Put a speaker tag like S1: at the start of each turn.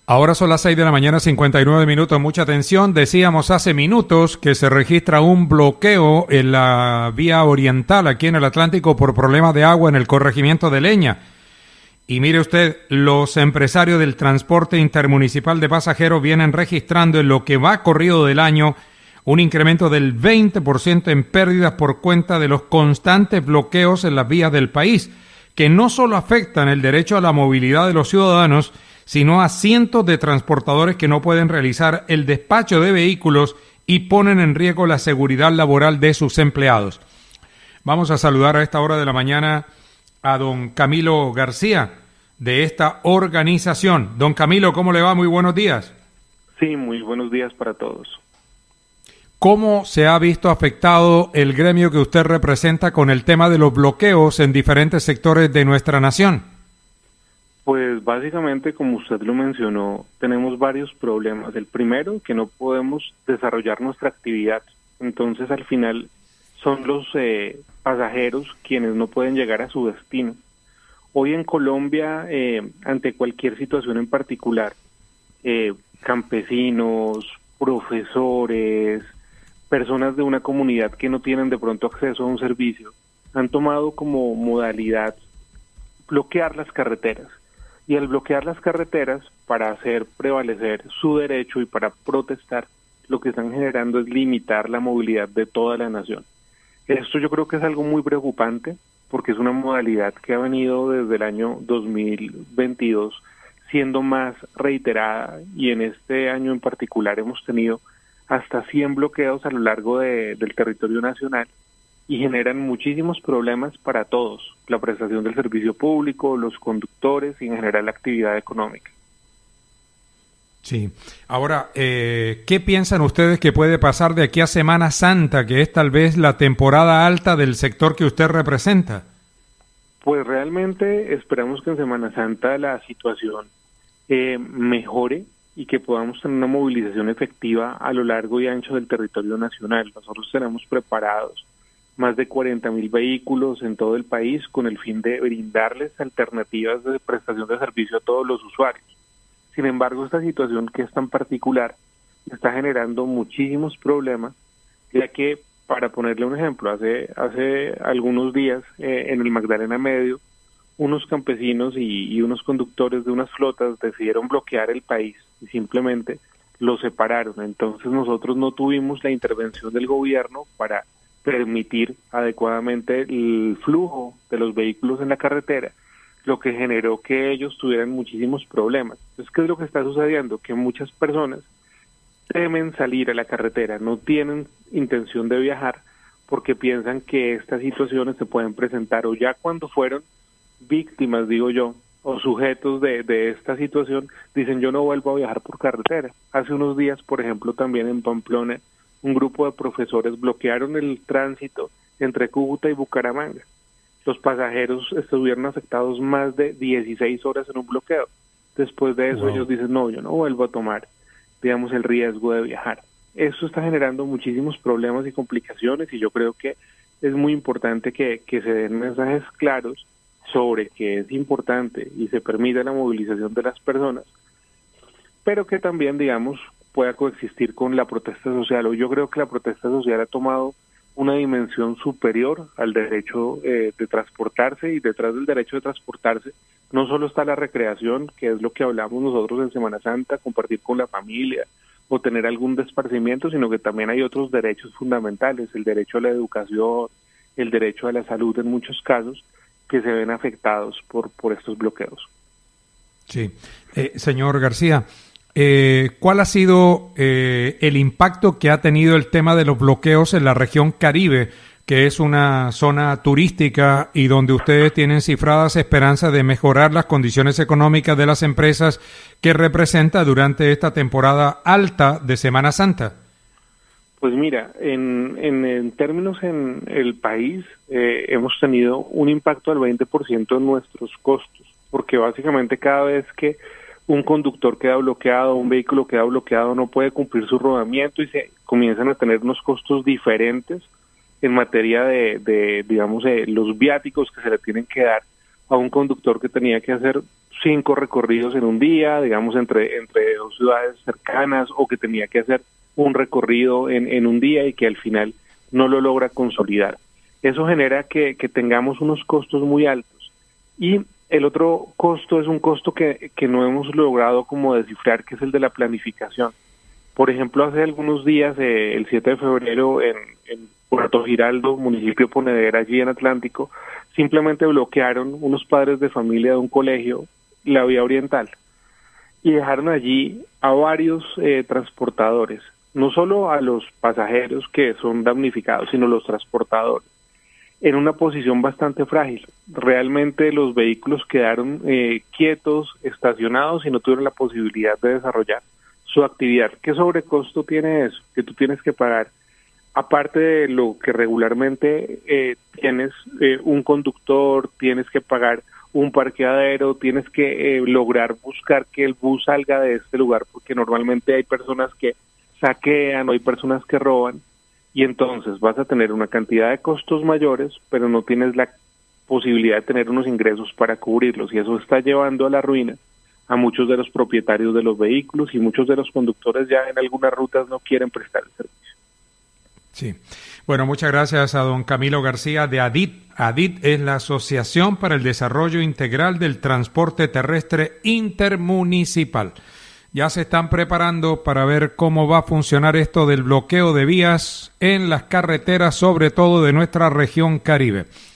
S1: Ahora son las 6 de la mañana, 59 minutos. Mucha atención. Decíamos hace minutos que se registra un bloqueo en la vía oriental aquí en el Atlántico por problemas de agua en el corregimiento de Leña. Y mire usted, los empresarios del transporte intermunicipal de pasajeros vienen registrando en lo que va corrido del año un incremento del 20% en pérdidas por cuenta de los constantes bloqueos en las vías del país, que no solo afectan el derecho a la movilidad de los ciudadanos, sino a cientos de transportadores que no pueden realizar el despacho de vehículos y ponen en riesgo la seguridad laboral de sus empleados. Vamos a saludar a esta hora de la mañana a don Camilo García, de esta organización. Don Camilo, ¿cómo le va? Muy buenos días.
S2: Sí, muy buenos días para todos.
S1: ¿Cómo se ha visto afectado el gremio que usted representa con el tema de los bloqueos en diferentes sectores de nuestra nación?
S2: Pues básicamente, como usted lo mencionó, tenemos varios problemas. El primero, que no podemos desarrollar nuestra actividad. Entonces, al final, son los pasajeros quienes no pueden llegar a su destino. Hoy en Colombia, ante cualquier situación en particular, campesinos, profesores, personas de una comunidad que no tienen de pronto acceso a un servicio, han tomado como modalidad bloquear las carreteras. Y al bloquear las carreteras, para hacer prevalecer su derecho y para protestar, lo que están generando es limitar la movilidad de toda la nación. Esto yo creo que es algo muy preocupante, porque es una modalidad que ha venido desde el año 2022 siendo más reiterada, y en este año en particular hemos tenido hasta 100 bloqueos a lo largo del territorio nacional, y generan muchísimos problemas para todos, la prestación del servicio público, los conductores y en general la actividad económica.
S1: Sí. Ahora, ¿qué piensan ustedes que puede pasar de aquí a Semana Santa, que es tal vez la temporada alta del sector que usted representa?
S2: Pues realmente esperamos que en Semana Santa la situación mejore y que podamos tener una movilización efectiva a lo largo y ancho del territorio nacional. Nosotros tenemos preparados más de 40.000 vehículos en todo el país con el fin de brindarles alternativas de prestación de servicio a todos los usuarios. Sin embargo, esta situación que es tan particular está generando muchísimos problemas, ya que, para ponerle un ejemplo, hace algunos días en el Magdalena Medio, unos campesinos y unos conductores de unas flotas decidieron bloquear el país y simplemente lo separaron. Entonces nosotros no tuvimos la intervención del gobierno para permitir adecuadamente el flujo de los vehículos en la carretera, lo que generó que ellos tuvieran muchísimos problemas. Entonces, ¿qué es lo que está sucediendo? Que muchas personas temen salir a la carretera, no tienen intención de viajar porque piensan que estas situaciones se pueden presentar, o ya cuando fueron víctimas, digo yo, o sujetos de esta situación, dicen yo no vuelvo a viajar por carretera. Hace unos días, por ejemplo, también en Pamplona, un grupo de profesores bloquearon el tránsito entre Cúcuta y Bucaramanga. Los pasajeros estuvieron afectados más de 16 horas en un bloqueo. Después de eso, ellos dicen, no, yo no vuelvo a tomar, digamos, el riesgo de viajar. Eso está generando muchísimos problemas y complicaciones, y yo creo que es muy importante que se den mensajes claros sobre que es importante y se permita la movilización de las personas, pero que también, digamos, pueda coexistir con la protesta social. Yo creo que la protesta social ha tomado una dimensión superior al derecho de transportarse, y detrás del derecho de transportarse no solo está la recreación, que es lo que hablamos nosotros en Semana Santa, compartir con la familia o tener algún esparcimiento, sino que también hay otros derechos fundamentales, el derecho a la educación, el derecho a la salud en muchos casos, que se ven afectados por estos bloqueos.
S1: Sí. Señor García, ¿cuál ha sido el impacto que ha tenido el tema de los bloqueos en la región Caribe, que es una zona turística y donde ustedes tienen cifradas esperanzas de mejorar las condiciones económicas de las empresas que representa durante esta temporada alta de Semana Santa?
S2: Pues mira, en términos en el país hemos tenido un impacto del 20% en nuestros costos, porque básicamente cada vez que un conductor queda bloqueado, un vehículo queda bloqueado, no puede cumplir su rodamiento y se comienzan a tener unos costos diferentes en materia de digamos, los viáticos que se le tienen que dar a un conductor que tenía que hacer 5 recorridos en un día, digamos, entre 2 ciudades cercanas, o que tenía que hacer un recorrido en un día y que al final no lo logra consolidar. Eso genera que tengamos unos costos muy altos. Y el otro costo es un costo que no hemos logrado como descifrar, que es el de la planificación. Por ejemplo, hace algunos días, el 7 de febrero, en Puerto Giraldo, municipio Ponedera, allí en Atlántico, simplemente bloquearon unos padres de familia de un colegio la vía oriental y dejaron allí a varios transportadores, no solo a los pasajeros que son damnificados, sino los transportadores, en una posición bastante frágil. Realmente los vehículos quedaron quietos, estacionados, y no tuvieron la posibilidad de desarrollar su actividad. ¿Qué sobrecosto tiene eso? Que tú tienes que pagar, aparte de lo que regularmente tienes un conductor, tienes que pagar un parqueadero, tienes que lograr buscar que el bus salga de este lugar, porque normalmente hay personas que saquean o hay personas que roban, y entonces vas a tener una cantidad de costos mayores, pero no tienes la posibilidad de tener unos ingresos para cubrirlos, y eso está llevando a la ruina a muchos de los propietarios de los vehículos, y muchos de los conductores ya en algunas rutas no quieren prestar el servicio.
S1: Sí. Bueno, muchas gracias a don Camilo García de ADIT. ADIT es la Asociación para el Desarrollo Integral del Transporte Terrestre Intermunicipal. Ya se están preparando para ver cómo va a funcionar esto del bloqueo de vías en las carreteras, sobre todo de nuestra región Caribe.